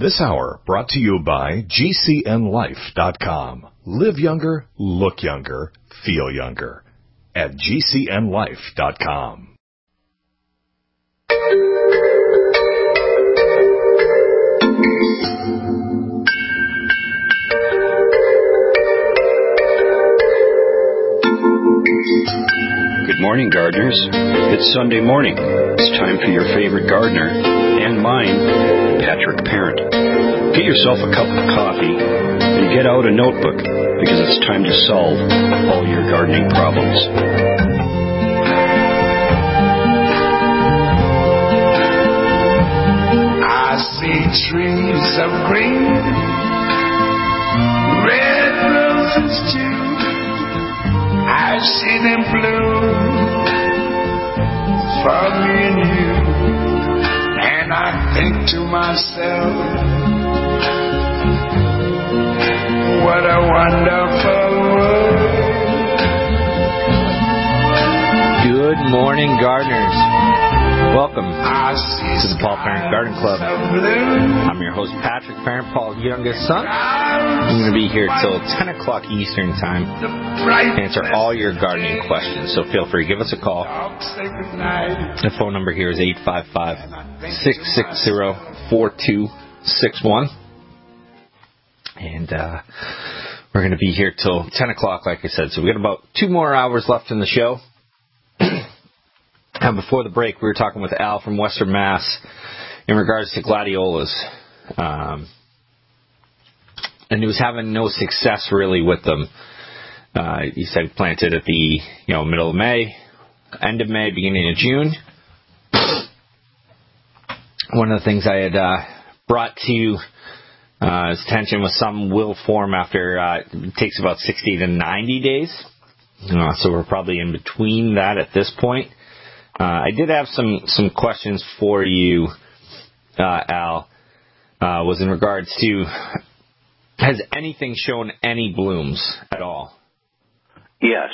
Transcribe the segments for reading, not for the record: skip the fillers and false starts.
This hour brought to you by GCNLife.com. Live younger, look younger, feel younger at GCNLife.com. Good morning, gardeners. It's Sunday morning. It's time for your favorite gardener, and mine, Patrick Parent. Get yourself a cup of coffee and get out a notebook, because it's time to solve all your gardening problems. I see trees of green, red roses too. I see them bloom for me and you, and I think to myself, what a wonderful world. Good morning, gardeners. Welcome to the Paul Parent Garden Club. I'm your host, Patrick Parent, Paul's youngest son. I'm going to be here till 10 o'clock Eastern Time to answer all your gardening questions. So feel free, give us a call. The phone number here is 855-660-4261. And we're going to be here till 10 o'clock, like I said. So we got about 2 more hours left in the show. And before the break, we were talking with Al from Western Mass in regards to gladiolas. And he was having no success really with them. He said he planted at the middle of May, end of May, beginning of June. One of the things I had brought to his attention was some will form after it takes about 60 to 90 days. So we're probably in between that at this point. I did have some questions for you, Al, was in regards to, has anything shown any blooms at all? Yes.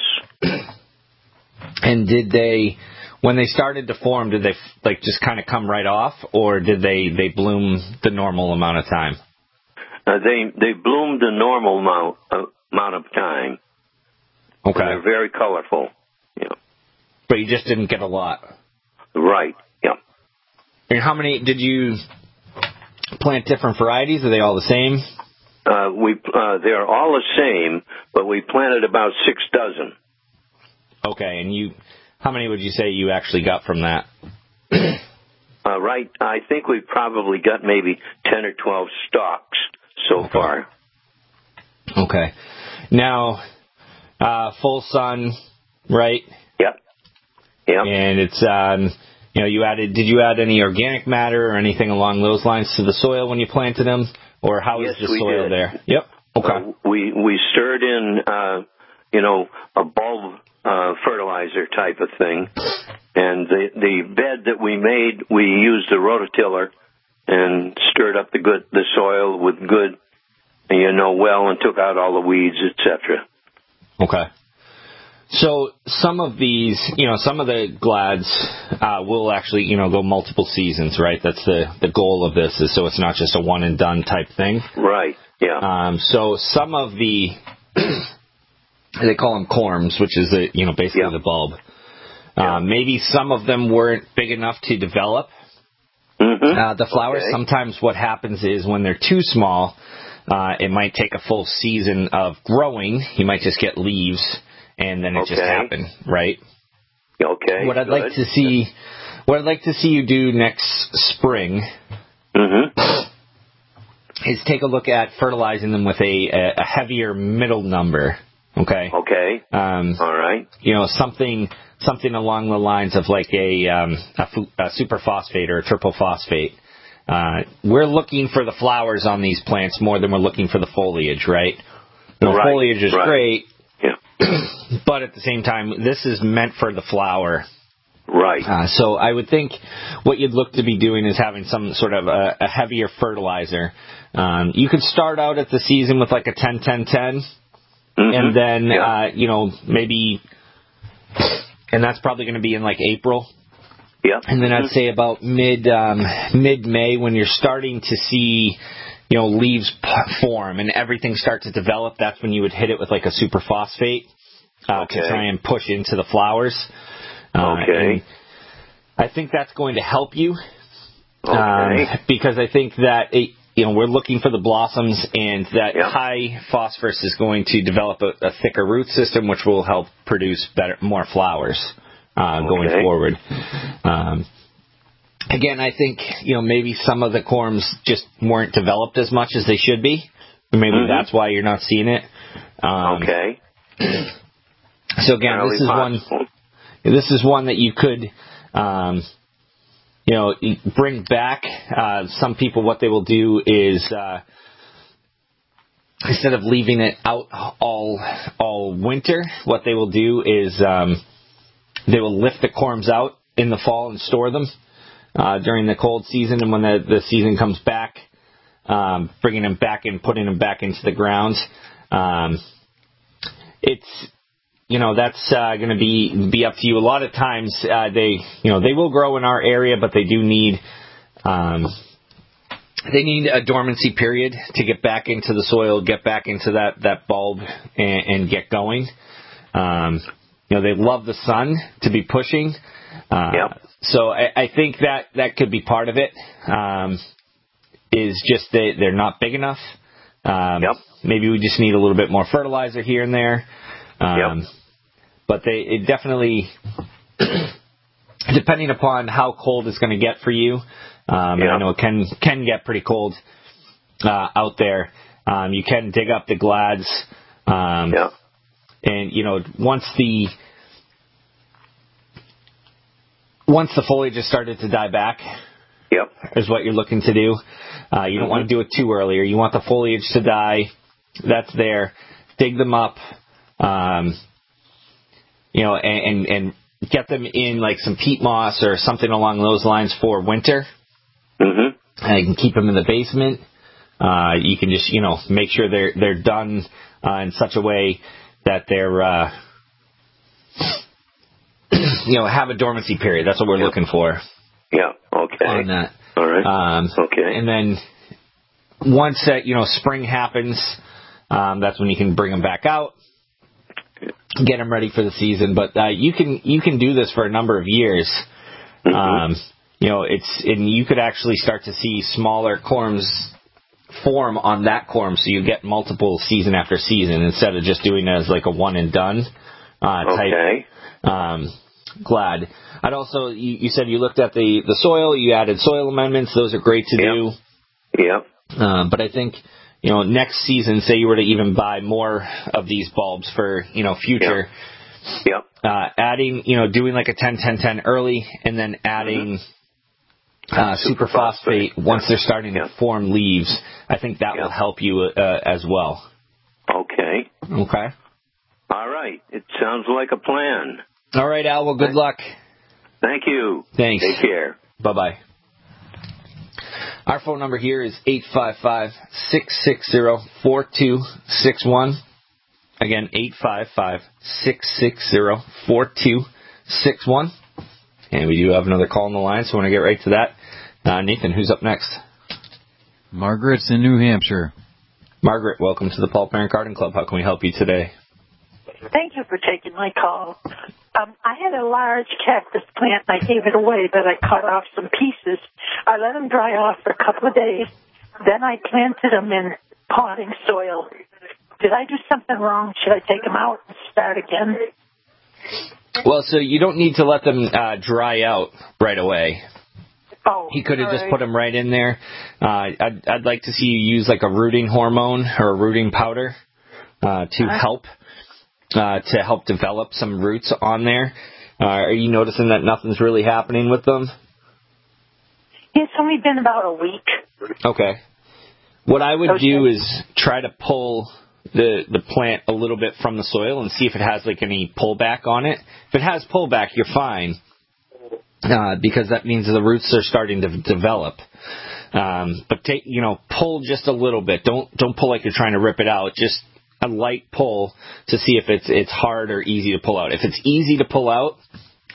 And did they, when they started to form, did they just kind of come right off, or did they bloom the normal amount of time? They bloomed the normal amount of time. Okay. They're very colorful. Yeah. But you just didn't get a lot. Right. Yeah. And how many did you plant? Different varieties? Are they all the same? They're all the same, but we planted about 6 dozen. Okay, and how many would you say you actually got from that? Right. I think we probably got maybe 10 or 12 stalks so far. Okay. Now, full sun, right? Yep. Yep. And it's, did you add any organic matter or anything along those lines to the soil when you planted them? Or how is the soil there? Yep. Okay. We stirred in, a bulb fertilizer type of thing. And the bed that we made, we used a rototiller and stirred up the soil with good, and took out all the weeds, etc. Okay. So some of these, some of the glads will actually, go multiple seasons, right? That's the goal of this, is so it's not just a one and done type thing. Right. Yeah. So some of the, they call them corms, which is basically the bulb. Maybe some of them weren't big enough to develop. Mm-hmm. The flowers, sometimes what happens is when they're too small, it might take a full season of growing. You might just get leaves, and then it just happened, right? Okay. What I'd like to see you do next spring is take a look at fertilizing them with a heavier middle number. Okay. Okay. All right. Something along the lines of like a superphosphate or a triple phosphate. We're looking for the flowers on these plants more than we're looking for the foliage, right? Foliage is great, but at the same time, this is meant for the flower. Right. So I would think what you'd look to be doing is having some sort of a heavier fertilizer. You could start out at the season with like a 10-10-10, and then, maybe, and that's probably going to be in like April. Yep. And then I'd say about mid-May, when you're starting to see, leaves form and everything starts to develop, that's when you would hit it with like a superphosphate to try and push into the flowers. And I think that's going to help you because I think that we're looking for the blossoms, and that high phosphorus is going to develop a thicker root system, which will help produce more flowers going forward. Again, I think maybe some of the corms just weren't developed as much as they should be. Maybe that's why you're not seeing it. So again, this is one that you could bring back. Some people, what they will do is instead of leaving it out all winter, what they will do is they will lift the corms out in the fall and store them during the cold season, and when the season comes back, bringing them back and putting them back into the ground. It's that's going to be up to you. A lot of times they will grow in our area, but they do need a dormancy period to get back into the soil, get back into that bulb, and get going. They love the sun to be pushing. So I think that could be part of it. Is just they're not big enough. Maybe we just need a little bit more fertilizer here and there. But it definitely, depending upon how cold it's going to get for you, and I know it can get pretty cold out there. You can dig up the glads, and once the foliage has started to die back, is what you're looking to do. You don't want to do it too early, or you want the foliage to die. That's there. Dig them up. And get them in like some peat moss or something along those lines for winter. You can keep them in the basement. You can just, make sure they're done in such a way that they're, have a dormancy period. That's what we're looking for. On that. All right. And then once that, spring happens, that's when you can bring them back out. Get them ready for the season, but you can do this for a number of years. And you could actually start to see smaller corms form on that corm, so you get multiple season after season instead of just doing it as like a one and done type glad. I'd also you said you looked at the soil, you added soil amendments. Those are great to do. But I think next season, say you were to even buy more of these bulbs for, future, adding, doing like a 10-10-10 early, and then adding superphosphate once they're starting to form leaves. I think that will help you as well. Okay. All right. It sounds like a plan. All right, Al. Well, good luck. Thank you. Thanks. Take care. Bye-bye. Our phone number here is 855-660-4261. Again, 855-660-4261. And we do have another call on the line, so I want to get right to that. Nathan, who's up next? Margaret's in New Hampshire. Margaret, welcome to the Paul Parent Garden Club. How can we help you today? Thank you for taking my call. I had a large cactus plant, and I gave it away, but I cut off some pieces. I let them dry off for a couple of days. Then I planted them in potting soil. Did I do something wrong? Should I take them out and start again? Well, so you don't need to let them dry out right away. Oh, he could have just put them right in there. I'd like to see you use like a rooting hormone or a rooting powder to help develop some roots on there. Are you noticing that nothing's really happening with them? It's only been about a week. Okay. What I would do is try to pull the plant a little bit from the soil and see if it has like any pullback on it. If it has pullback, you're fine, because that means the roots are starting to develop. But pull just a little bit. Don't pull like you're trying to rip it out. Just a light pull to see if it's hard or easy to pull out. If it's easy to pull out,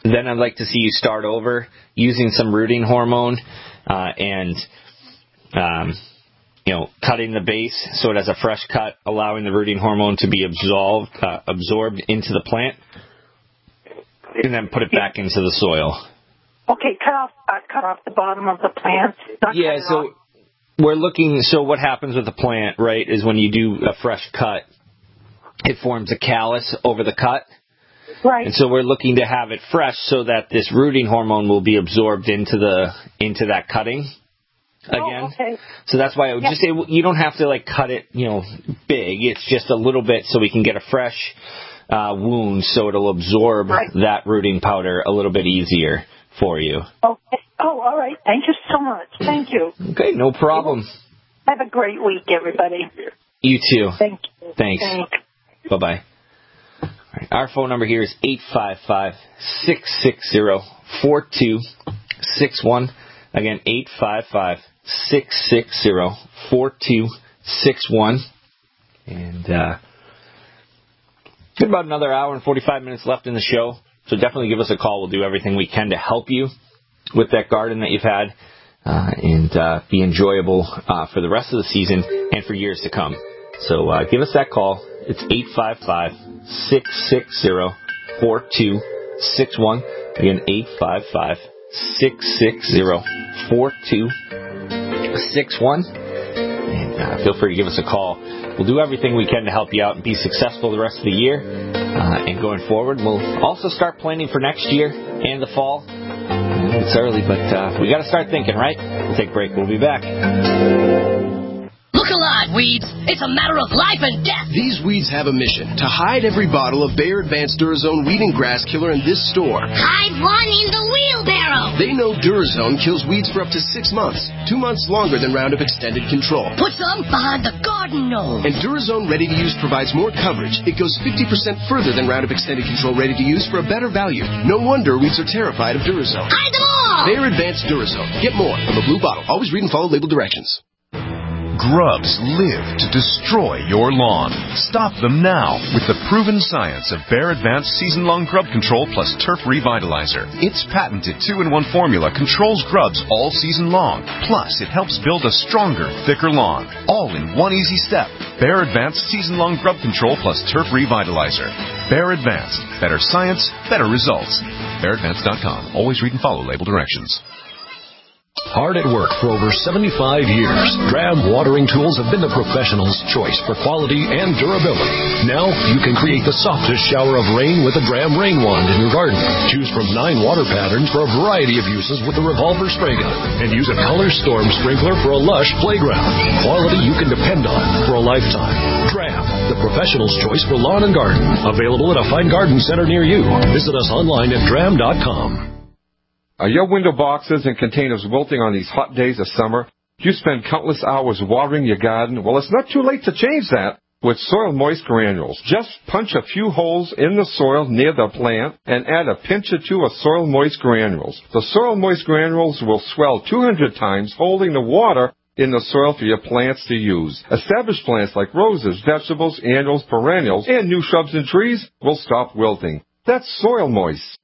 then I'd like to see you start over using some rooting hormone and cutting the base so it has a fresh cut, allowing the rooting hormone to be absorbed into the plant, and then put it back into the soil. Okay, cut off the bottom of the plant. Yeah, so we're looking. So what happens with the plant, right, is when you do a fresh cut, it forms a callus over the cut. Right. And so we're looking to have it fresh so that this rooting hormone will be absorbed into that cutting again. Oh, okay. So that's why I would just say you don't have to cut it, big. It's just a little bit so we can get a fresh wound, so it'll absorb that rooting powder a little bit easier for you. Okay. Oh, all right. Thank you so much. Thank you. Okay, no problem. Have a great week, everybody. You too. Thank you. Thanks. Bye-bye. Right, our phone number here is 855-660-4261. Again, 855-660-4261. And got about another hour and 45 minutes left in the show, so definitely give us a call. We'll do everything we can to help you with that garden that you've had and be enjoyable for the rest of the season and for years to come. So give us that call. It's 855-660-4261. Again, 855-660-4261. And feel free to give us a call. We'll do everything we can to help you out and be successful the rest of the year. And going forward, we'll also start planning for next year and the fall. It's early, but we got to start thinking, right? We'll take a break. We'll be back. Look alive, weeds. It's a matter of life and death. These weeds have a mission: to hide every bottle of Bayer Advanced Durazone Weed and Grass Killer in this store. Hide one in the wheelbarrow. They know Durazone kills weeds for up to 6 months, 2 months longer than Roundup Extended Control. Put some behind the garden gnome. And Durazone Ready to Use provides more coverage. It goes 50% further than Roundup Extended Control Ready to Use for a better value. No wonder weeds are terrified of Durazone. Hide them all. Bayer Advanced Durazone. Get more from a blue bottle. Always read and follow label directions. Grubs live to destroy your lawn. Stop them now with the proven science of Bayer Advanced Season-Long Grub Control plus Turf Revitalizer. Its patented 2-in-1 formula controls grubs all season long. Plus, it helps build a stronger, thicker lawn. All in one easy step. Bayer Advanced Season-Long Grub Control plus Turf Revitalizer. Bayer Advanced. Better science, better results. BayerAdvanced.com. Always read and follow label directions. Hard at work for over 75 years, Dram watering tools have been the professional's choice for quality and durability. Now you can create the softest shower of rain with a Dram rain wand in your garden. Choose from 9 water patterns for a variety of uses with the revolver spray gun, and use a color storm sprinkler for a lush playground. Quality you can depend on for a lifetime. Dram, the professional's choice for lawn and garden. Available at a fine garden center near you. Visit us online at dram.com. Are your window boxes and containers wilting on these hot days of summer? Do you spend countless hours watering your garden? Well, it's not too late to change that with Soil Moist Granules. Just punch a few holes in the soil near the plant and add a pinch or two of Soil Moist Granules. The Soil Moist Granules will swell 200 times, holding the water in the soil for your plants to use. Established plants like roses, vegetables, annuals, perennials, and new shrubs and trees will stop wilting. That's Soil Moist.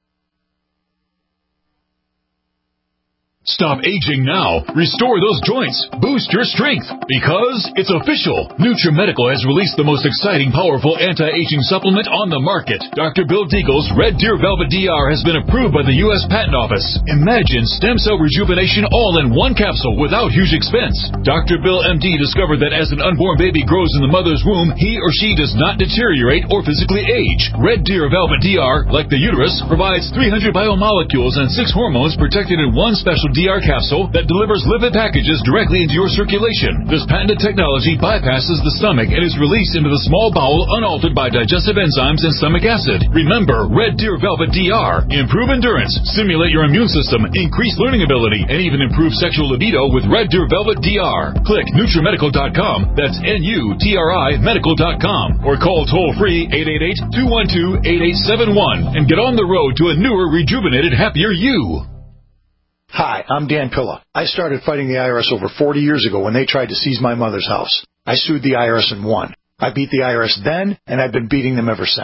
Stop aging now. Restore those joints. Boost your strength. Because it's official. NutriMedical has released the most exciting, powerful anti-aging supplement on the market. Dr. Bill Deagle's Red Deer Velvet DR has been approved by the U.S. Patent Office. Imagine stem cell rejuvenation all in one capsule without huge expense. Dr. Bill MD discovered that as an unborn baby grows in the mother's womb, he or she does not deteriorate or physically age. Red Deer Velvet DR, like the uterus, provides 300 biomolecules and 6 hormones protected in one special DR capsule that delivers lipid packages directly into your circulation. This patented technology bypasses the stomach and is released into the small bowel unaltered by digestive enzymes and stomach acid. Remember, Red Deer Velvet DR. Improve endurance, stimulate your immune system, increase learning ability, and even improve sexual libido with Red Deer Velvet DR. Click NutriMedical.com. That's NUTRI Medical.com. Or call toll-free 888-212-8871 and get on the road to a newer, rejuvenated, happier you. Hi, I'm Dan Pilla. I started fighting the IRS over 40 years ago when they tried to seize my mother's house. I sued the IRS and won. I beat the IRS then, and I've been beating them ever since.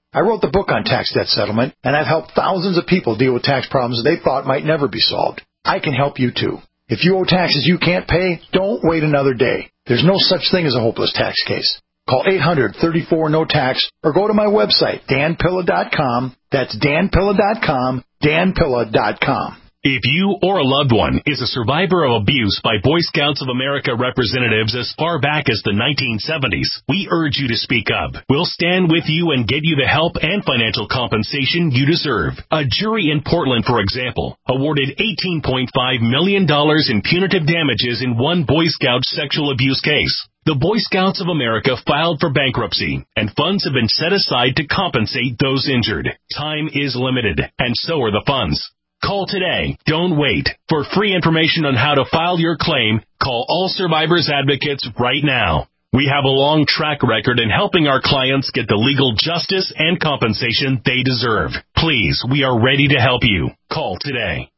I wrote the book on tax debt settlement, and I've helped thousands of people deal with tax problems they thought might never be solved. I can help you too. If you owe taxes you can't pay, don't wait another day. There's no such thing as a hopeless tax case. Call 800-34-NO-TAX or go to my website, danpilla.com. That's danpilla.com, danpilla.com. If you or a loved one is a survivor of abuse by Boy Scouts of America representatives as far back as the 1970s, we urge you to speak up. We'll stand with you and give you the help and financial compensation you deserve. A jury in Portland, for example, awarded $18.5 million in punitive damages in one Boy Scout sexual abuse case. The Boy Scouts of America filed for bankruptcy, and funds have been set aside to compensate those injured. Time is limited, and so are the funds. Call today. Don't wait. For free information on how to file your claim, call All Survivors Advocates right now. We have a long track record in helping our clients get the legal justice and compensation they deserve. Please, we are ready to help you. Call today.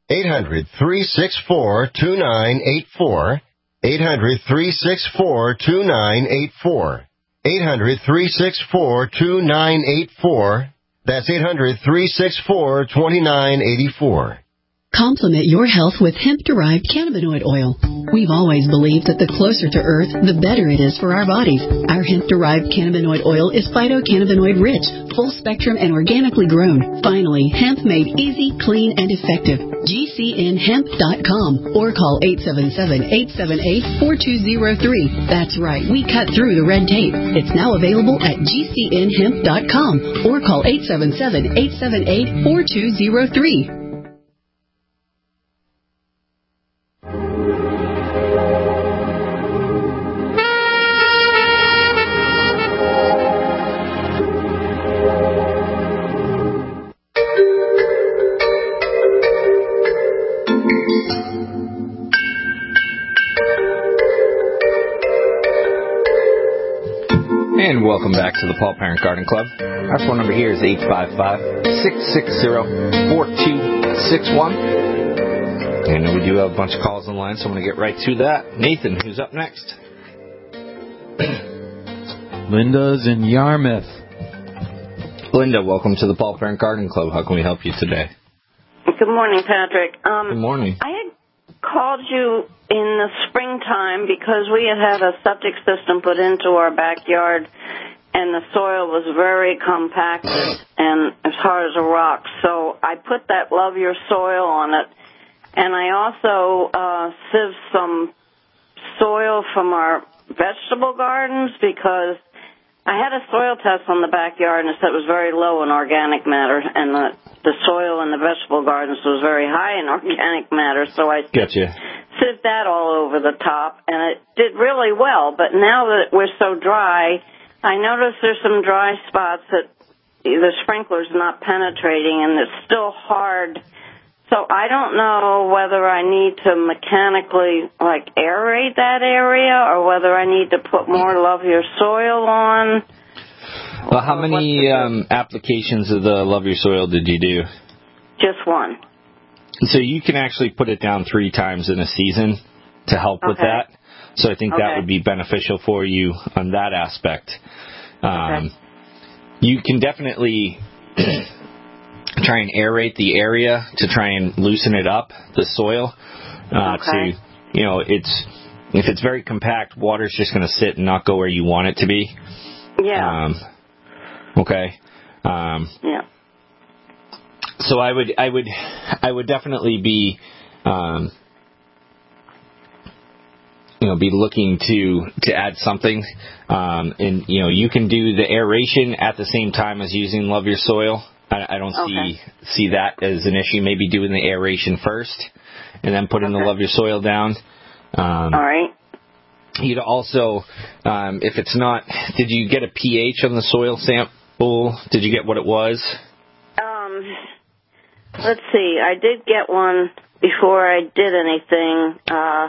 800-364-2984. 800-364-2984. 800-364-2984. That's 800-364-2984. Complement your health with hemp-derived cannabinoid oil. We've always believed that the closer to Earth, the better it is for our bodies. Our hemp-derived cannabinoid oil is phytocannabinoid-rich, full-spectrum, and organically grown. Finally, hemp made easy, clean, and effective. GCNhemp.com or call 877-878-4203. That's right, we cut through the red tape. It's now available at GCNhemp.com or call 877-878-4203. And welcome back to the Paul Parent Garden Club. Our phone number here is 855-660-4261. And we do have a bunch of calls on the line, so I'm going to get right to that. Nathan, who's up next? Linda's in Yarmouth. Linda, welcome to the Paul Parent Garden Club. How can we help you today? Good morning, Patrick. Good morning. I had called you in the springtime because we had a septic system put into our backyard, and the soil was very compacted and as hard as a rock. So I put that Love Your Soil on it, and I also sieved some soil from our vegetable gardens because I had a soil test on the backyard, and it said it was very low in organic matter, and the soil in the vegetable gardens was very high in organic matter, so I sieved that all over the top, and it did really well. But now that we're so dry, I noticed there's some dry spots that the sprinkler's not penetrating, and it's still hard. So I don't know whether I need to mechanically, aerate that area or whether I need to put more Love Your Soil on. Well, how many applications of the Love Your Soil did you do? Just one. So you can actually put it down 3 times in a season to help with that. So I think that would be beneficial for you on that aspect. You can definitely try and aerate the area to try and loosen it up, the soil. If it's very compact, water's just going to sit and not go where you want it to be. Yeah. Yeah. So I would definitely be, be looking to add something. And you can do the aeration at the same time as using Love Your Soil. I don't see that as an issue. Maybe doing the aeration first and then putting the Love Your Soil down. All right. You'd also, if it's not, did you get a pH on the soil sample? Did you get what it was? Let's see. I did get one before I did anything.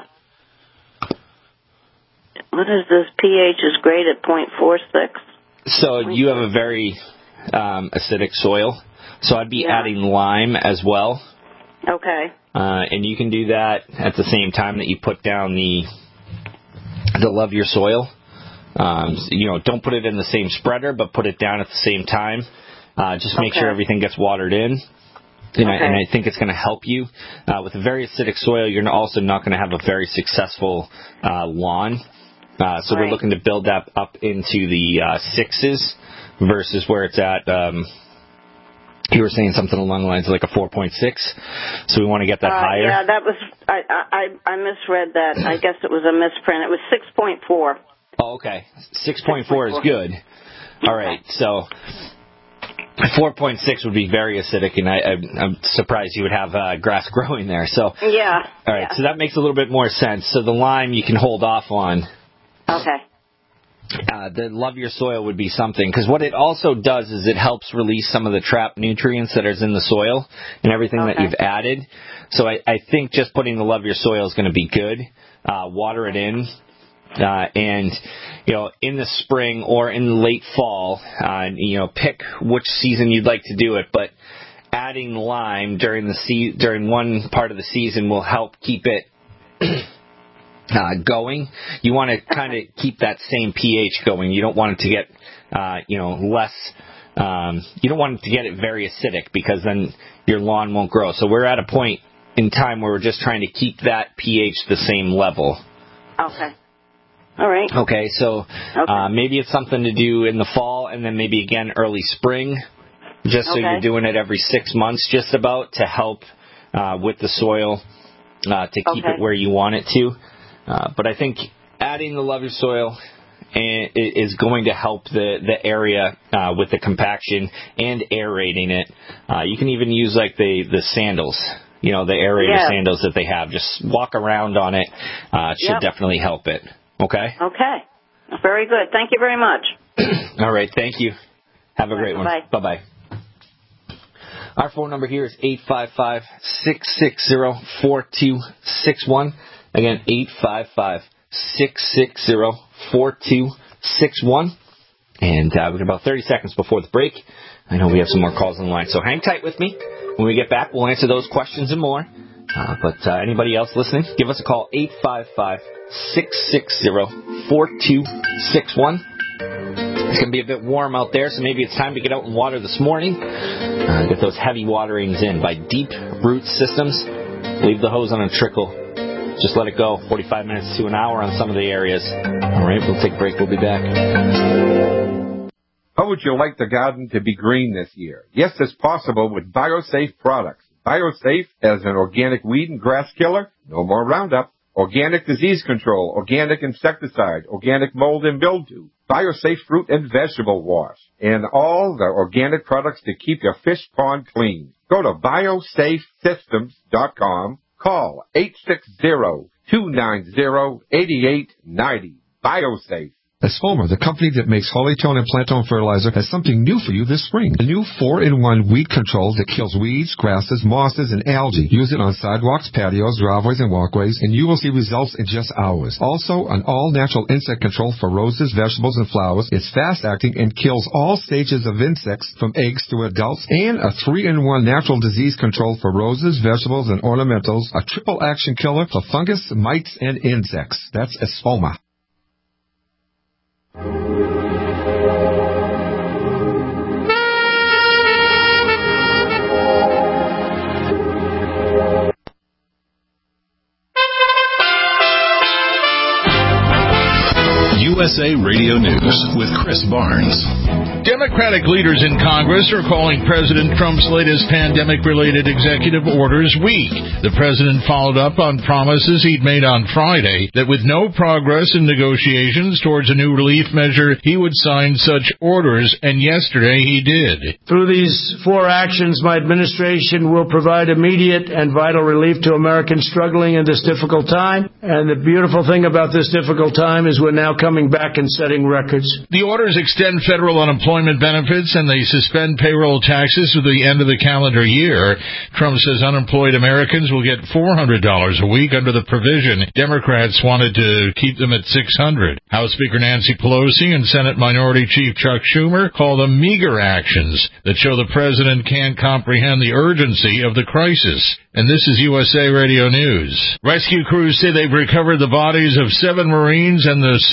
What is this? pH is great at 0.46. So you have a very acidic soil. So I'd be adding lime as well. Okay. And you can do that at the same time that you put down the Love Your Soil. Don't put it in the same spreader, but put it down at the same time. Just make sure everything gets watered in. And I think it's going to help you. With a very acidic soil, you're also not going to have a very successful lawn. So we're looking to build that up into the 6s versus where it's at. You were saying something along the lines of like a 4.6. So we want to get that higher. Yeah, that was I misread that. I guess it was a misprint. It was 6.4. Oh, okay. 6.4 is good. All right. So 4.6 would be very acidic, and I'm surprised you would have grass growing there. So yeah. All right. So that makes a little bit more sense. So the lime you can hold off on. Okay. The Love Your Soil would be something, because what it also does is it helps release some of the trapped nutrients that is in the soil and everything that you've added. So I think just putting the Love Your Soil is going to be good. Water it in. And, in the spring or in the late fall, pick which season you'd like to do it. But adding lime during one part of the season will help keep it going. You want to kind of keep that same pH going. You don't want it to get, less. You don't want it to get it very acidic, because then your lawn won't grow. So we're at a point in time where we're just trying to keep that pH the same level. Okay. All right. Okay, so maybe it's something to do in the fall, and then maybe again early spring, just so you're doing it every 6 months just about to help with the soil to keep it where you want it to. But I think adding the Love Your Soil is going to help the area with the compaction and aerating it. You can even use like the sandals, the aerator sandals that they have. Just walk around on it. It should definitely help it. Okay? Okay. Very good. Thank you very much. All right. Thank you. Have a great one. Bye-bye. Our phone number here is 855-660-4261. Again, 855-660-4261. And we got about 30 seconds before the break. I know we have some more calls on the line, so hang tight with me. When we get back, we'll answer those questions and more. But anybody else listening, give us a call, 855-660-4261. It's going to be a bit warm out there, so maybe it's time to get out and water this morning. Get those heavy waterings in by Deep Root Systems. Leave the hose on a trickle. Just let it go 45 minutes to an hour on some of the areas. All right, we'll take a break. We'll be back. How would you like the garden to be green this year? Yes, it's possible with BioSafe products. BioSafe as an organic weed and grass killer, no more Roundup. Organic disease control, organic insecticide, organic mold and mildew, BioSafe fruit and vegetable wash, and all the organic products to keep your fish pond clean. Go to biosafesystems.com. Call 860-290-8890. BioSafe. Espoma, the company that makes Hollytone and Plantone fertilizer, has something new for you this spring. A new 4-in-1 weed control that kills weeds, grasses, mosses, and algae. Use it on sidewalks, patios, driveways, and walkways, and you will see results in just hours. Also, an all-natural insect control for roses, vegetables, and flowers. It's fast-acting and kills all stages of insects from eggs to adults. And a 3-in-1 natural disease control for roses, vegetables, and ornamentals. A triple-action killer for fungus, mites, and insects. That's Espoma. USA Radio News with Chris Barnes. Democratic leaders in Congress are calling President Trump's latest pandemic-related executive orders weak. The president followed up on promises he'd made on Friday that with no progress in negotiations towards a new relief measure, he would sign such orders, and yesterday he did. Through these 4 actions, my administration will provide immediate and vital relief to Americans struggling in this difficult time. And the beautiful thing about this difficult time is we're now coming back and setting records. The orders extend federal unemployment benefits and they suspend payroll taxes through the end of the calendar year. Trump says unemployed Americans will get $400 a week under the provision. Democrats wanted to keep them at $600. House Speaker Nancy Pelosi and Senate Minority Chief Chuck Schumer call them meager actions that show the president can't comprehend the urgency of the crisis. And this is USA Radio News. Rescue crews say they've recovered the bodies of 7 Marines and the sailor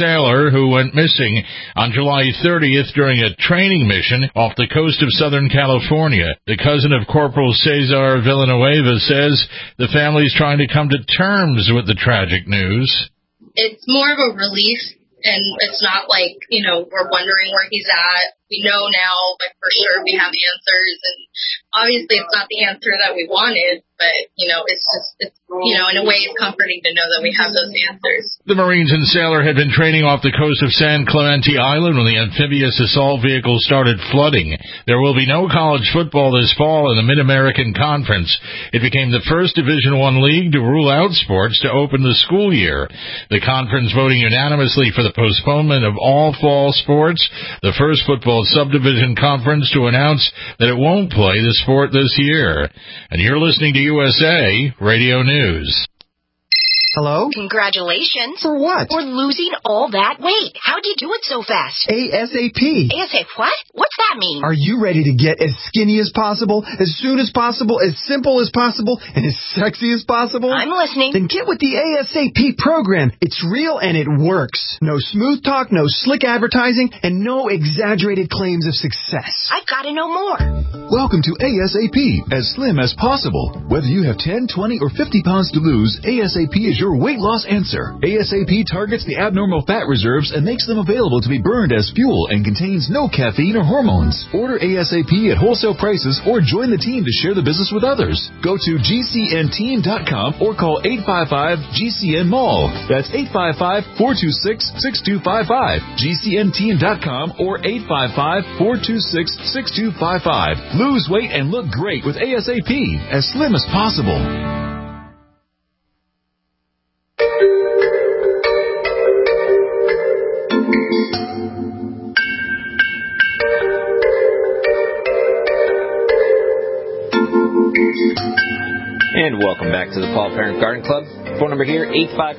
sailor who went missing on July 30th during a training mission off the coast of Southern California. The cousin of Corporal Cesar Villanueva says the family's trying to come to terms with the tragic news. It's more of a relief, and it's not like, we're wondering where he's at. We know now, for sure we have answers, and obviously it's not the answer that we wanted, but, it's in a way it's comforting to know that we have those answers. The Marines and sailor had been training off the coast of San Clemente Island when the amphibious assault vehicle started flooding. There will be no college football this fall in the Mid-American Conference. It became the first Division I league to rule out sports to open the school year. The conference voting unanimously for the postponement of all fall sports, the first football subdivision conference to announce that it won't play the sport this year. And you're listening to USA Radio News. Hello? Congratulations. For what? For losing all that weight. How'd you do it so fast? ASAP. ASAP what? What's that mean? Are you ready to get as skinny as possible, as soon as possible, as simple as possible, and as sexy as possible? I'm listening. Then get with the ASAP program. It's real and it works. No smooth talk, no slick advertising, and no exaggerated claims of success. I've got to know more. Welcome to ASAP, as slim as possible. Whether you have 10, 20, or 50 pounds to lose, ASAP is your weight loss answer. ASAP targets the abnormal fat reserves and makes them available to be burned as fuel and contains no caffeine or hormones. Order ASAP at wholesale prices or join the team to share the business with others. Go to GCNteam.com or call 855-GCN-MALL. That's 855-426-6255. GCNteam.com or 855-426-6255. Lose weight and look great with ASAP, as slim as possible. And welcome back to the Paul Parent Garden Club. Phone number here,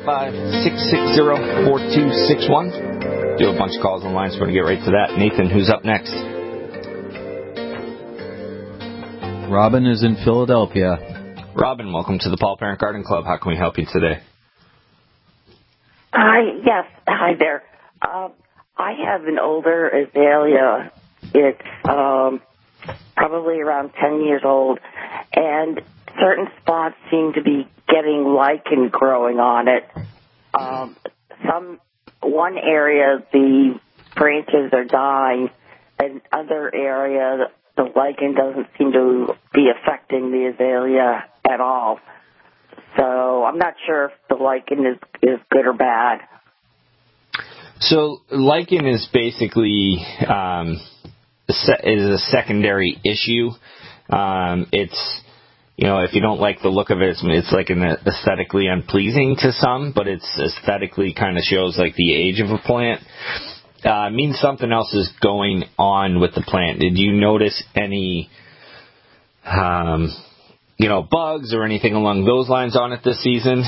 855-660-4261. Do a bunch of calls online, so we're going to get right to that. Nathan, who's up next? Robin is in Philadelphia. Robin, welcome to the Paul Parent Garden Club. How can we help you today? Yes. Hi there. I have an older azalea. It's probably around 10 years old, and certain spots seem to be getting lichen growing on it. One area, the branches are dying, and other area, the lichen doesn't seem to be affecting the azalea at all. So I'm not sure if the lichen is good or bad. So lichen is basically is a secondary issue. It's, if you don't like the look of it, it's like an aesthetically unpleasing to some, but it's aesthetically kind of shows like the age of a plant. It means something else is going on with the plant. Did you notice any, bugs or anything along those lines on it this season?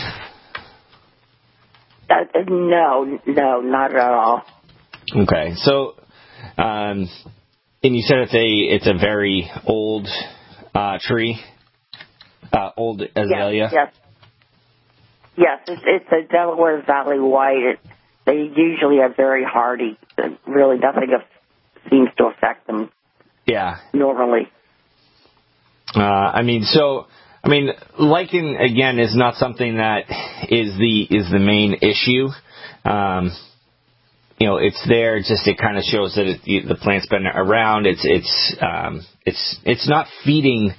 No, not at all. Okay, so, and you said it's a very old tree, old azalea. Yes. It's a Delaware Valley White. They usually are very hardy. Really, nothing seems to affect them. Yeah. Normally. Lichen again is not something that is the main issue. It's there. Just it kind of shows that the plant's been around. It's not feeding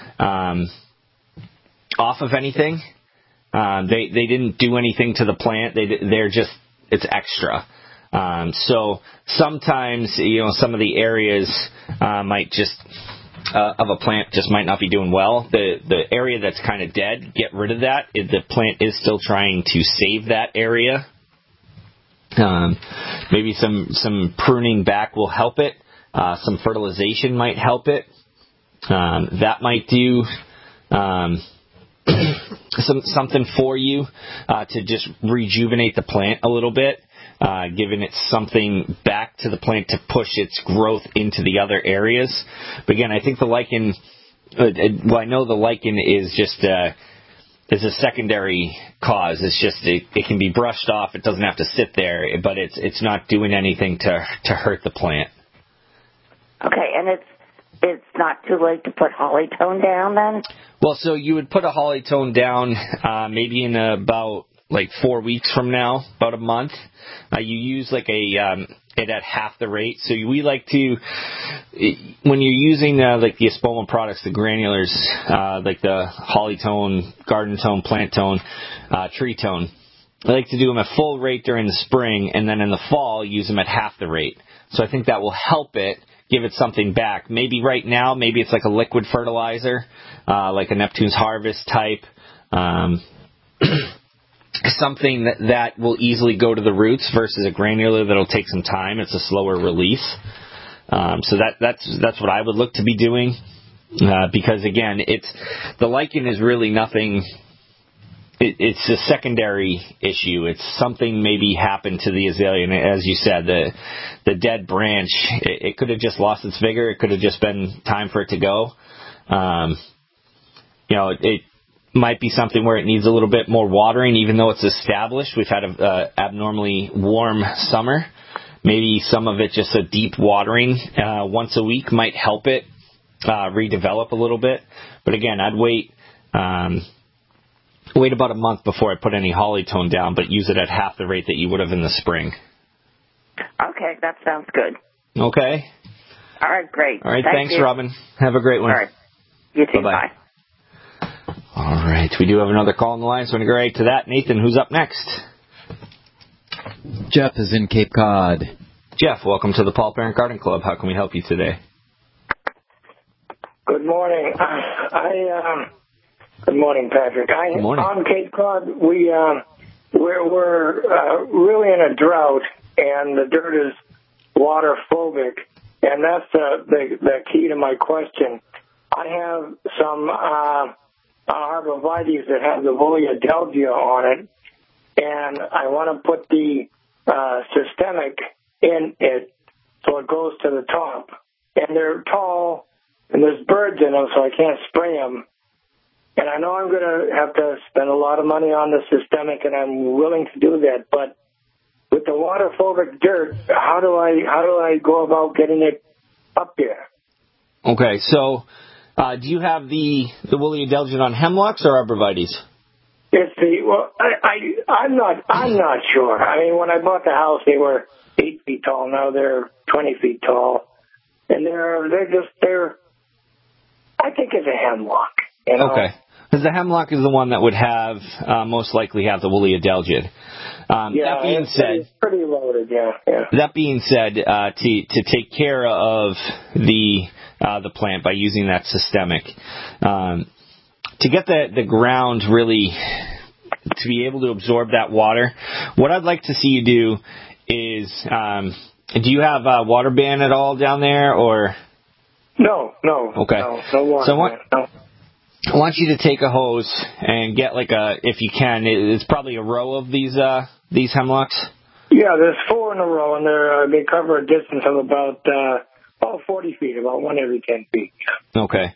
off of anything. They didn't do anything to the plant. It's extra. So sometimes some of the areas might just of a plant just might not be doing well. The area that's kind of dead, get rid of that. The plant is still trying to save that area. Maybe some pruning back will help it. Some fertilization might help it. That might do something for you to just rejuvenate the plant a little bit, giving it something back to the plant to push its growth into the other areas. But again, I think the lichen, I know the lichen is just a is a secondary cause. It's just it can be brushed off. It doesn't have to sit there, but it's not doing anything to hurt the plant. Okay, and it's not too late to put Hollytone down then? Well, so you would put a Hollytone down maybe in about like 4 weeks from now, about a month. You use like it at half the rate. So we like to, when you're using like the Espoma products, the granulars, like the Hollytone, Garden Tone, Plant Tone, Tree Tone, I like to do them at full rate during the spring, and then in the fall use them at half the rate. So I think that will help it, give it something back. Maybe right now, maybe it's like a liquid fertilizer, like a Neptune's Harvest type. Something that will easily go to the roots versus a granular that'll take some time. It's a slower release. So that's what I would look to be doing, because again, the lichen is really nothing. It's a secondary issue. It's something maybe happened to the azalea, and as you said, the dead branch. It could have just lost its vigor. It could have just been time for it to go. It might be something where it needs a little bit more watering, even though it's established. We've had an abnormally warm summer. Maybe some of it, just a deep watering once a week might help it redevelop a little bit. But again, I'd wait about a month before I put any Hollytone down, but use it at half the rate that you would have in the spring. Okay, that sounds good. Okay. All right, great. All right, thanks, Robin. Have a great one. All right. You too. Bye-bye. Bye. All right, we do have another call on the line, so I'm going to go right to that. Nathan, who's up next? Jeff is in Cape Cod. Jeff, welcome to the Paul Parent Garden Club. How can we help you today? Good morning. Good morning, Patrick. Good morning. On Cape Cod, we're really in a drought, and the dirt is water phobic, and that's the key to my question. I have some arborvitaes that have the Woolly Adelgia on it, and I want to put the systemic in it so it goes to the top. And they're tall, and there's birds in them, so I can't spray them. And I know I'm going to have to spend a lot of money on the systemic, and I'm willing to do that. But with the water-phobic dirt, how do I go about getting it up there? Okay, so do you have the Woolly Adelgid on hemlocks or arborvitaes? I'm not sure. I mean, when I bought the house, they were 8 feet tall. Now they're 20 feet tall, and they're I think it's a hemlock. You know? Okay. Because the hemlock is the one that would have most likely have the Woolly Adelgid. That being said, it's pretty loaded. Yeah. That being said, to take care of the plant by using that systemic, to get the ground really to be able to absorb that water, what I'd like to see you do is, do you have a water ban at all down there, or? No. Okay. No water ban. No. I want you to take a hose and get if you can, it's probably a row of these hemlocks. Yeah, there's 4 in a row, and they cover a distance of about 40 feet, about 1 every 10 feet. Okay.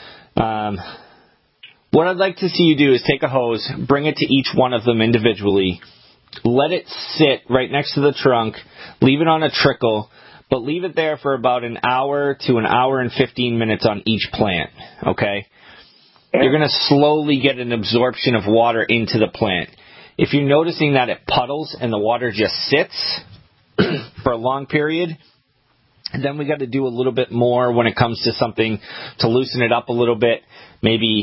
What I'd like to see you do is take a hose, bring it to each one of them individually, let it sit right next to the trunk, leave it on a trickle, but leave it there for about an hour to an hour and 15 minutes on each plant, okay? You're going to slowly get an absorption of water into the plant. If you're noticing that it puddles and the water just sits for a long period, then we got to do a little bit more when it comes to something to loosen it up a little bit. Maybe,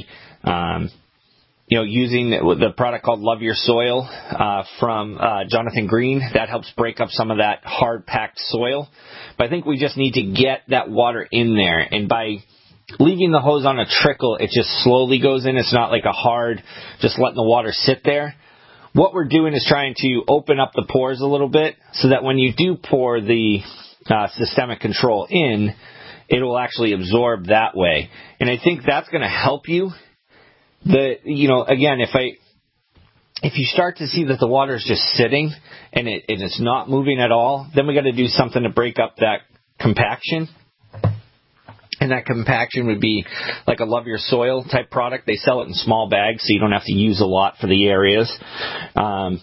using the product called Love Your Soil from Jonathan Green. That helps break up some of that hard-packed soil. But I think we just need to get that water in there. And by leaving the hose on a trickle, it just slowly goes in. It's not like a hard, just letting the water sit there. What we're doing is trying to open up the pores a little bit so that when you do pour the systemic control in, it will actually absorb that way. And I think that's going to help you. Again, if you start to see that the water is just sitting and it's not moving at all, then we got to do something to break up that compaction. And that compaction would be like a Love Your Soil type product. They sell it in small bags, so you don't have to use a lot for the areas. But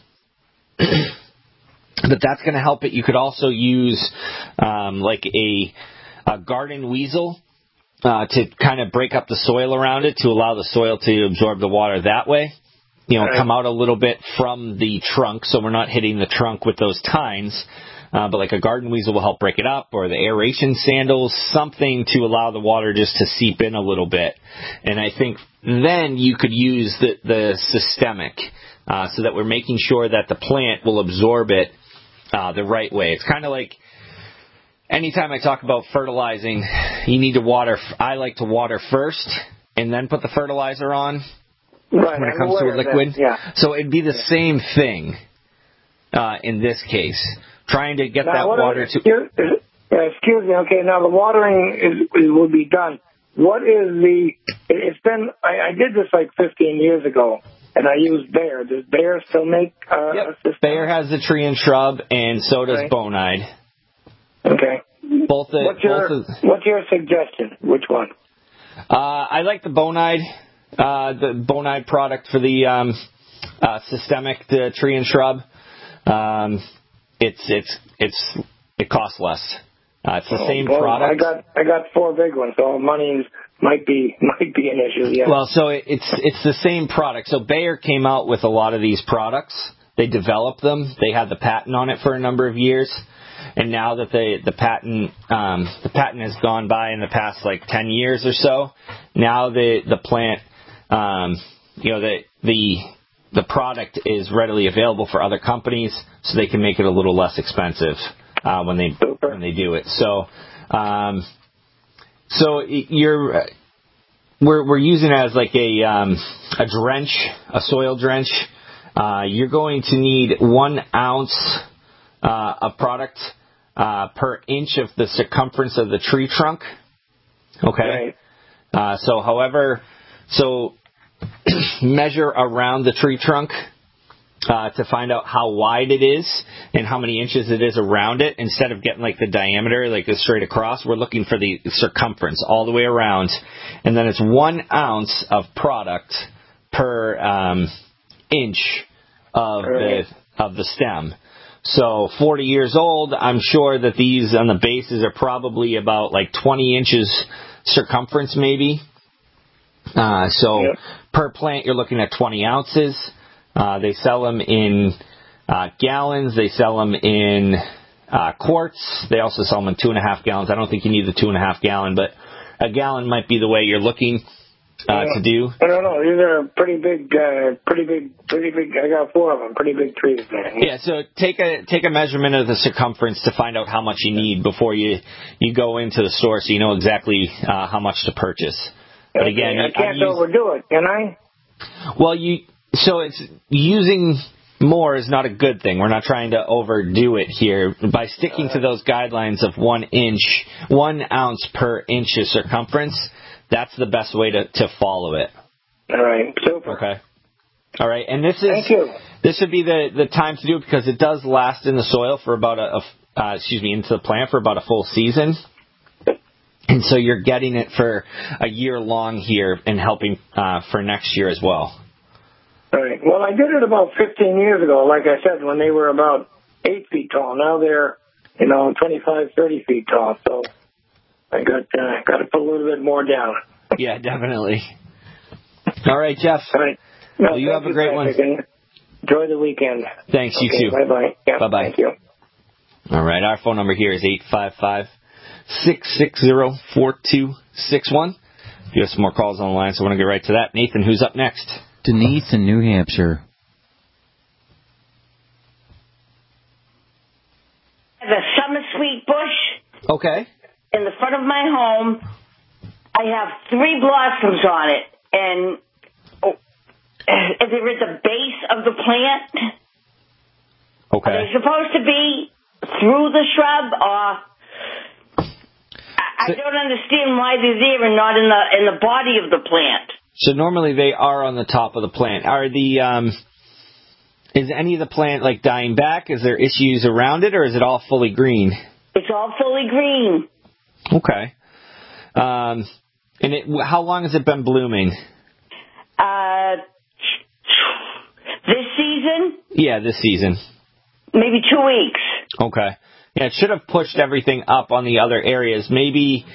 that's going to help it. You could also use like a garden weasel to kind of break up the soil around it to allow the soil to absorb the water that way. Come out a little bit from the trunk, so we're not hitting the trunk with those tines. But like a garden weasel will help break it up, or the aeration sandals, something to allow the water just to seep in a little bit. And I think then you could use the systemic so that we're making sure that the plant will absorb it the right way. It's kind of like anytime I talk about fertilizing, you need to water. I like to water first and then put the fertilizer on when it comes to a liquid. So it'd be the same thing in this case. Trying to get that water to... Excuse me. Okay, now the watering will be done. What is the... It's been... I did this like 15 years ago, and I used Bayer. Does Bayer still make a system? Bayer has the tree and shrub, and so does Bonide. Okay. What's your suggestion? Which one? I like the Bonide product for the systemic, the tree and shrub. It costs less. It's the same product. I got 4 big ones, so money might be an issue. Yeah. Well, so it's the same product. So Bayer came out with a lot of these products. They developed them. They had the patent on it for a number of years, and now that the patent has gone by in the past like 10 years or so, now the plant, the product is readily available for other companies, so they can make it a little less expensive when they do it. So, we're using it as like a drench, a soil drench. You're going to need 1 ounce of product per inch of the circumference of the tree trunk. Okay. Right. So measure around the tree trunk to find out how wide it is and how many inches it is around it. Instead of getting like the diameter, like straight across, we're looking for the circumference all the way around. And then it's 1 ounce of product per inch of the stem. So 40 years old, I'm sure that these on the bases are probably about like 20 inches circumference maybe. Per plant, you're looking at 20 ounces. They sell them in gallons. They sell them in quarts. They also sell them in 2.5 gallons. I don't think you need the 2.5 gallon, but a gallon might be the way you're looking to do. I don't know. These are pretty big. I got 4 of them. Pretty big trees, man. Yeah. So take a measurement of the circumference to find out how much you need before you go into the store, so you know exactly how much to purchase. But again, I can't overdo it, can I? Well, so it's using more is not a good thing. We're not trying to overdo it here. By sticking to those guidelines of 1 ounce per inch of circumference, that's the best way to follow it. All right, super. Okay. All right, and this would be the time to do it because it does last in the soil for about into the plant for about a full season. And so you're getting it for a year long here and helping for next year as well. All right. Well, I did it about 15 years ago, like I said, when they were about 8 feet tall. Now they're, 25, 30 feet tall. So I got to put a little bit more down. Yeah, definitely. All right, Jeff. All right. Well, you have a great one. Enjoy the weekend. Thanks, you too. Bye-bye. Yeah, bye-bye. Thank you. All right, our phone number here is 855-660-4261. You have some more calls on the line, so I want to get right to that. Nathan, who's up next? Denise in New Hampshire. The summer sweet bush. Okay. In the front of my home, I have 3 blossoms on it, and they're at the base of the plant. Okay. Are they supposed to be through the shrub, or I don't understand why they're there and not in the body of the plant. So normally they are on the top of the plant. Is any of the plant like dying back? Is there issues around it, or is it all fully green? It's all fully green. Okay. And how long has it been blooming? This season? Yeah, this season. Maybe 2 weeks. Okay. Yeah, it should have pushed everything up on the other areas. Maybe.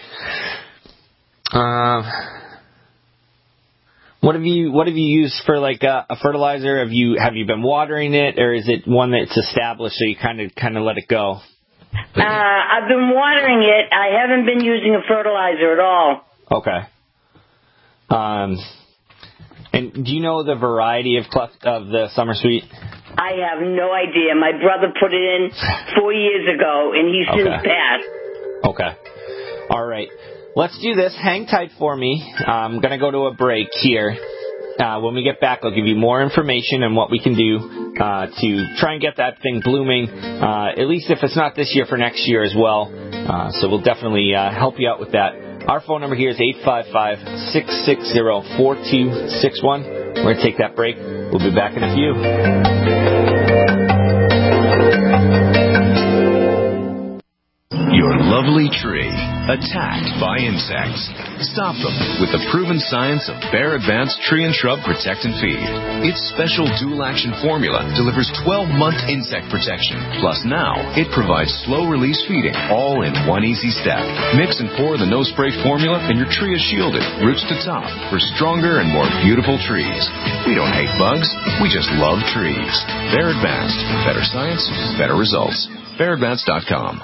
What have you used for like a fertilizer? Have you been watering it, or is it one that's established so you kind of let it go? I've been watering it. I haven't been using a fertilizer at all. Okay. And do you know the variety of the Summer Sweet? I have no idea. My brother put it in 4 years ago, and he's since passed. Okay. All right. Let's do this. Hang tight for me. I'm going to go to a break here. When we get back, I'll give you more information on what we can do to try and get that thing blooming, at least if it's not this year, for next year as well. So we'll definitely help you out with that. Our phone number here is 855-660-4261. We're going to take that break. We'll be back in a few. Your lovely tree, attacked by insects. Stop them with the proven science of Bayer Advanced Tree and Shrub Protect and Feed. Its special dual-action formula delivers 12-month insect protection. Plus now, it provides slow-release feeding, all in one easy step. Mix and pour the no-spray formula, and your tree is shielded, roots to top, for stronger and more beautiful trees. We don't hate bugs, we just love trees. Bayer Advanced. Better science, better results. BayerAdvanced.com.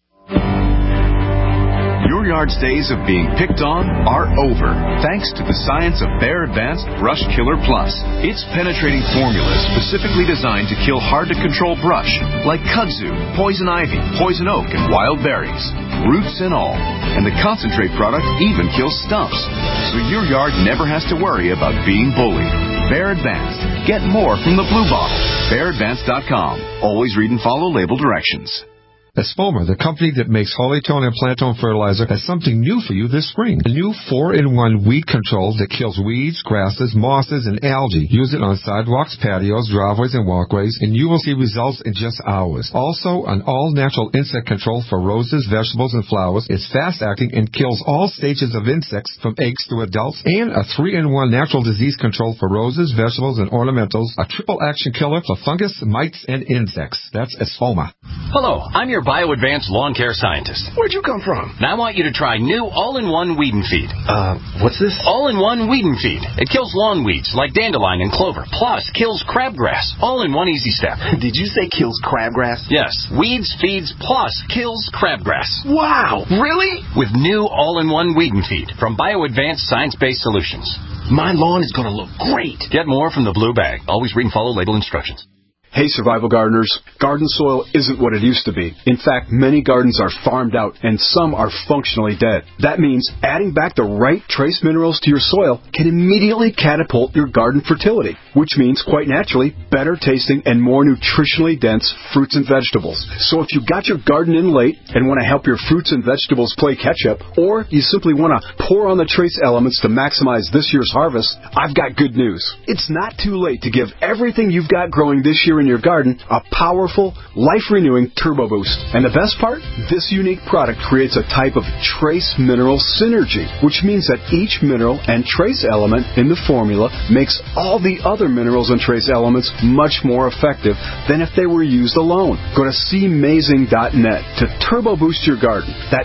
Your yard's days of being picked on are over, thanks to the science of Bayer Advanced Brush Killer Plus. Its penetrating formula is specifically designed to kill hard-to-control brush, like kudzu, poison ivy, poison oak, and wild berries, roots and all. And the concentrate product even kills stumps, so your yard never has to worry about being bullied. Bayer Advanced. Get more from the blue bottle. BayerAdvanced.com. Always read and follow label directions. Espoma, the company that makes Hollytone and Plantone fertilizer, has something new for you this spring. A new 4-in-1 weed control that kills weeds, grasses, mosses, and algae. Use it on sidewalks, patios, driveways, and walkways, and you will see results in just hours. Also, an all-natural insect control for roses, vegetables, and flowers. It's fast-acting and kills all stages of insects, from eggs to adults. And a 3-in-1 natural disease control for roses, vegetables, and ornamentals. A triple-action killer for fungus, mites, and insects. That's Espoma. Hello, I'm your BioAdvanced lawn care scientist. Where'd you come from? Now I want you to try new all-in-one weed and feed. What's this? All-in-one weed and feed. It kills lawn weeds like dandelion and clover, plus kills crabgrass. All in one easy step. Did you say kills crabgrass? Yes. Weeds, feeds, plus kills crabgrass. Wow, really? With new all-in-one weed and feed from BioAdvanced Science-Based Solutions. My lawn is going to look great. Get more from the blue bag. Always read and follow label instructions. Hey, survival gardeners. Garden soil isn't what it used to be. In fact, many gardens are farmed out and some are functionally dead. That means adding back the right trace minerals to your soil can immediately catapult your garden fertility, which means, quite naturally, better tasting and more nutritionally dense fruits and vegetables. So if you got your garden in late and want to help your fruits and vegetables play catch-up, or you simply want to pour on the trace elements to maximize this year's harvest, I've got good news. It's not too late to give everything you've got growing this year in your garden a powerful, life-renewing turbo boost. And the best part? This unique product creates a type of trace mineral synergy, which means that each mineral and trace element in the formula makes all the other minerals and trace elements much more effective than if they were used alone. Go to cmazing.net to turbo boost your garden. That's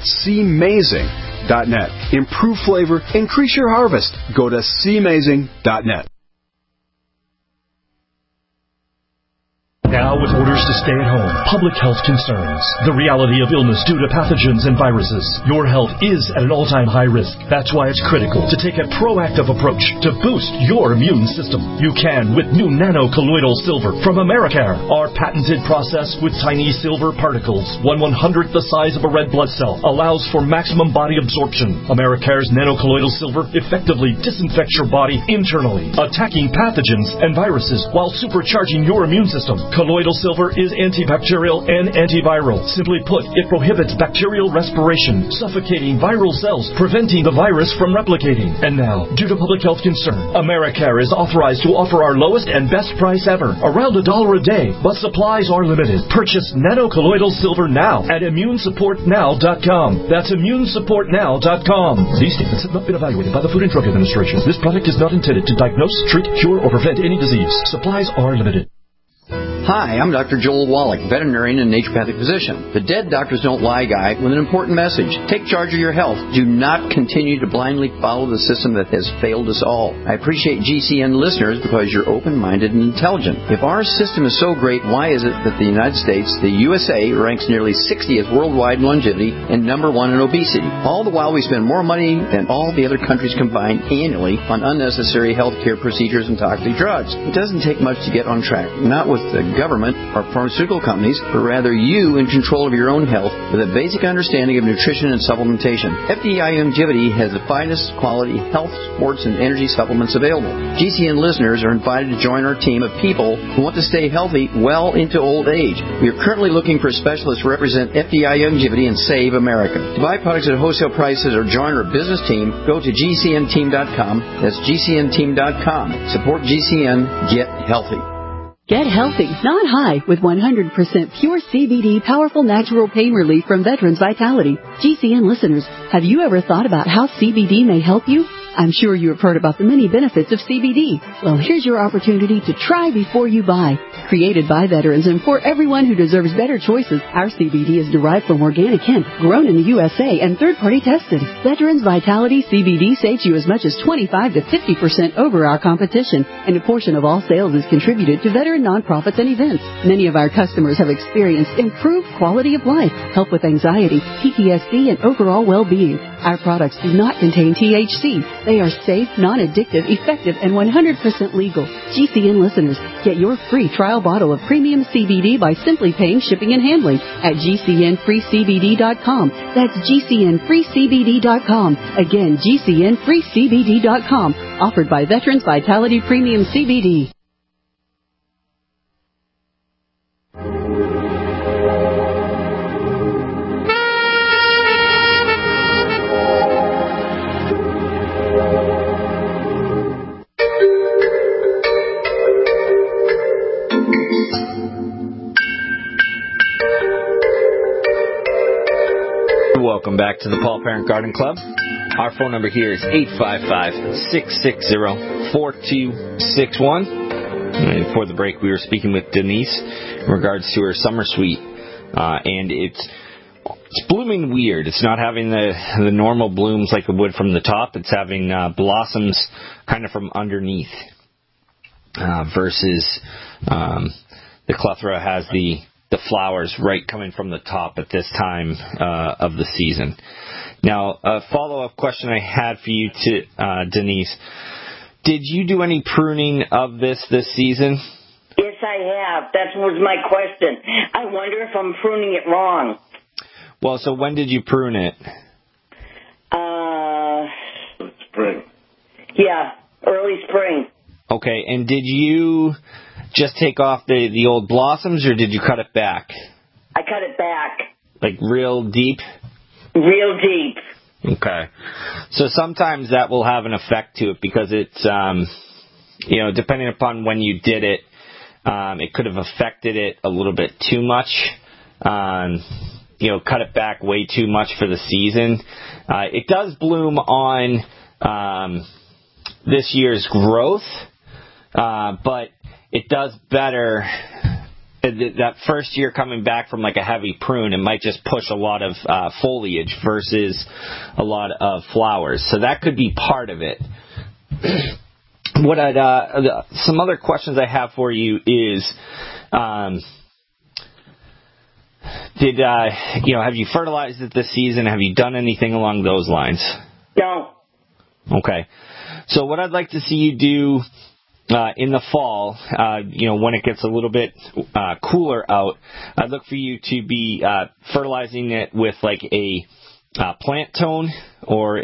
cmazing.net. Improve flavor, increase your harvest. Go to cmazing.net. Now with orders to stay at home, public health concerns, the reality of illness due to pathogens and viruses, your health is at an all-time high risk. That's why it's critical to take a proactive approach to boost your immune system. You can with new nano-colloidal silver from Americare. Our patented process with tiny silver particles, 1/100th the size of a red blood cell, allows for maximum body absorption. Americare's nano-colloidal silver effectively disinfects your body internally, attacking pathogens and viruses while supercharging your immune system. Colloidal silver is antibacterial and antiviral. Simply put, it prohibits bacterial respiration, suffocating viral cells, preventing the virus from replicating. And now, due to public health concern, AmeriCare is authorized to offer our lowest and best price ever, around $1 a day, but supplies are limited. Purchase nanocolloidal silver now at immunesupportnow.com. That's immunesupportnow.com. These statements have not been evaluated by the Food and Drug Administration. This product is not intended to diagnose, treat, cure, or prevent any disease. Supplies are limited. Hi, I'm Dr. Joel Wallach, veterinarian and naturopathic physician. The Dead Doctors Don't Lie guy with an important message. Take charge of your health. Do not continue to blindly follow the system that has failed us all. I appreciate GCN listeners because you're open-minded and intelligent. If our system is so great, why is it that the United States, the USA, ranks nearly 60th worldwide in longevity and number 1 in obesity? All the while we spend more money than all the other countries combined annually on unnecessary healthcare procedures and toxic drugs. It doesn't take much to get on track. Not with the government or pharmaceutical companies, but rather you in control of your own health with a basic understanding of nutrition and supplementation. FDI Longevity has the finest quality health, sports, and energy supplements available. GCN listeners are invited to join our team of people who want to stay healthy well into old age. We are currently looking for specialists to represent FDI Longevity and Save America. To buy products at wholesale prices or join our business team, go to GCNteam.com. That's GCNteam.com. Support GCN. Get healthy. Get healthy, not high, with 100% pure CBD powerful natural pain relief from Veterans Vitality. GCN listeners, have you ever thought about how CBD may help you? I'm sure you have heard about the many benefits of CBD. Well, here's your opportunity to try before you buy. Created by veterans and for everyone who deserves better choices, our CBD is derived from organic hemp, grown in the USA, and third-party tested. Veterans Vitality CBD saves you as much as 25 to 50% over our competition, and a portion of all sales is contributed to veteran nonprofits and events. Many of our customers have experienced improved quality of life, help with anxiety, PTSD, and overall well-being. Our products do not contain THC. They are safe, non-addictive, effective, and 100% legal. GCN listeners, get your free trial bottle of premium CBD by simply paying shipping and handling at GCNFreeCBD.com. That's GCNFreeCBD.com. Again, GCNFreeCBD.com. Offered by Veterans Vitality Premium CBD. Welcome back to the Paul Parent Garden Club. Our phone number here is 855-660-4261. Before the break, we were speaking with Denise in regards to her summer suite, and it's blooming weird. It's not having the normal blooms like it would from the top. It's having blossoms kind of from underneath, versus the Clethra has the flowers right coming from the top at this time of the season. Now, a follow-up question I had for you, Denise. Did you do any pruning of this season? Yes, I have. That was my question. I wonder if I'm pruning it wrong. Well, so when did you prune it? Spring. Yeah, early spring. Okay, and did you just take off the old blossoms, or did you cut it back? I cut it back. Like real deep? Real deep. Okay. So sometimes that will have an effect to it because it's, depending upon when you did it, it could have affected it a little bit too much. Cut it back way too much for the season. It does bloom on this year's growth, but it does better. That first year coming back from like a heavy prune, it might just push a lot of foliage versus a lot of flowers. So that could be part of it. Some other questions I have for you is, have you fertilized it this season? Have you done anything along those lines? No. Okay. So what I'd like to see you do in the fall, when it gets a little bit cooler out, I'd look for you to be fertilizing it with like a plant tone, or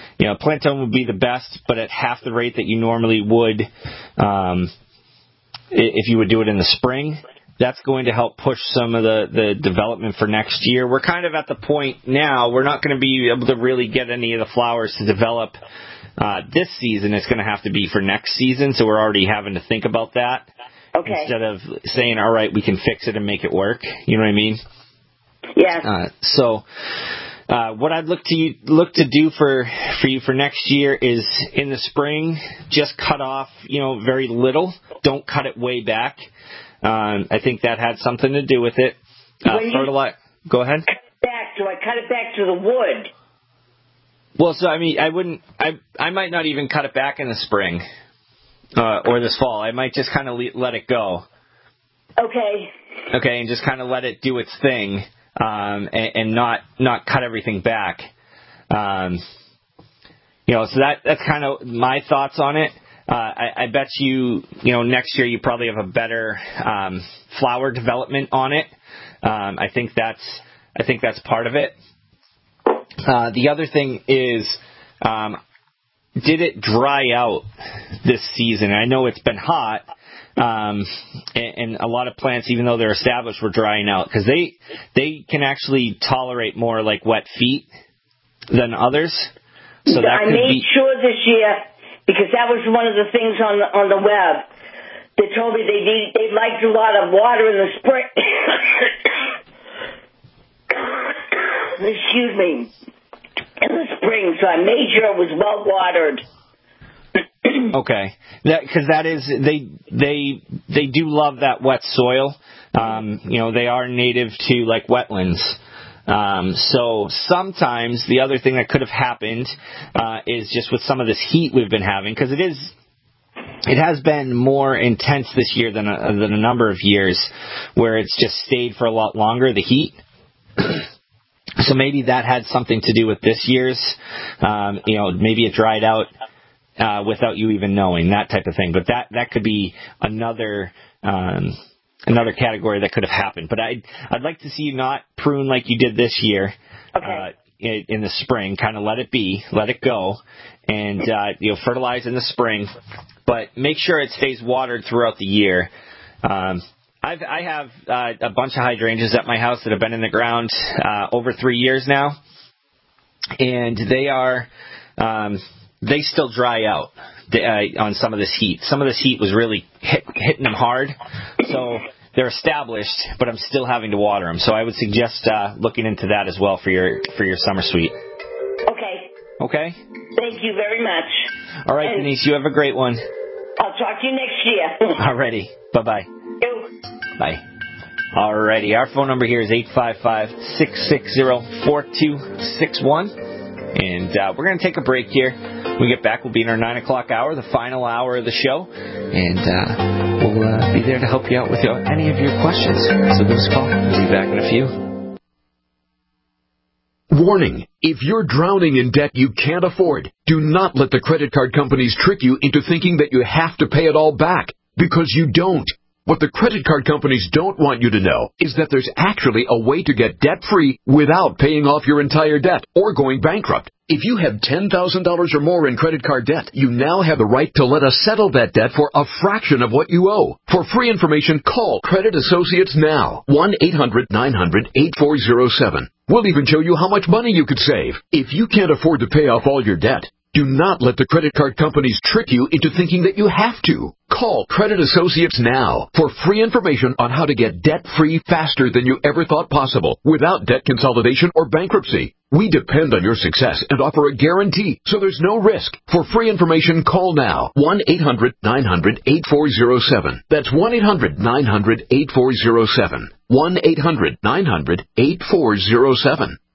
plant tone would be the best, but at half the rate that you normally would if you would do it in the spring. That's going to help push some of the development for next year. We're kind of at the point now, we're not going to be able to really get any of the flowers to develop this season. It's going to have to be for next season, so we're already having to think about that. Okay. Instead of saying, all right, we can fix it and make it work. You know what I mean? Yeah. So what I'd look to do for you for next year is in the spring, just cut off, very little. Don't cut it way back. I think that had something to do with it. Go ahead. Do I cut it back to the wood? Well, so I might not even cut it back in the spring or this fall. I might just kind of let it go. Okay, and just kind of let it do its thing, and not cut everything back. So that's kind of my thoughts on it. I bet you, next year you probably have a better flower development on it. I think that's part of it. The other thing is, did it dry out this season? I know it's been hot, and a lot of plants, even though they're established, were drying out because they can actually tolerate more like wet feet than others. So that I made sure this year. Because that was one of the things on the web. They told me they liked a lot of water in the spring. Excuse me. In the spring, so I made sure it was well watered. Okay, because that is they do love that wet soil. They are native to like wetlands. So sometimes the other thing that could have happened is just with some of this heat we've been having, because it has been more intense this year than a number of years, where it's just stayed for a lot longer, the heat. So maybe that had something to do with this year's. Maybe it dried out without you even knowing, that type of thing. But that could be another category that could have happened. But I'd like to see you not prune like you did this year. Okay. In the spring, kind of let it be, let it go, and fertilize in the spring, but make sure it stays watered throughout the year. I have a bunch of hydrangeas at my house that have been in the ground over 3 years now, and they still dry out on some of this heat. Some of this heat was really hitting them hard, so they're established, but I'm still having to water them. So I would suggest looking into that as well for your summer suite. Okay? Thank you very much. All right, Denise, you have a great one. I'll talk to you next year. Alrighty. Bye-bye. Bye. Alrighty, our phone number here is 855-660-4261. And we're going to take a break here. When we get back, we'll be in our 9 o'clock hour, the final hour of the show. And we'll be there to help you out with any of your questions. So give us a call. We'll be back in a few. Warning, if you're drowning in debt you can't afford, do not let the credit card companies trick you into thinking that you have to pay it all back, because you don't. What the credit card companies don't want you to know is that there's actually a way to get debt-free without paying off your entire debt or going bankrupt. If you have $10,000 or more in credit card debt, you now have the right to let us settle that debt for a fraction of what you owe. For free information, call Credit Associates now. 1-800-900-8407. We'll even show you how much money you could save. If you can't afford to pay off all your debt, do not let the credit card companies trick you into thinking that you have to. Call Credit Associates now for free information on how to get debt-free faster than you ever thought possible without debt consolidation or bankruptcy. We depend on your success and offer a guarantee, so there's no risk. For free information, call now. 1-800-900-8407. That's 1-800-900-8407. 1-800-900-8407.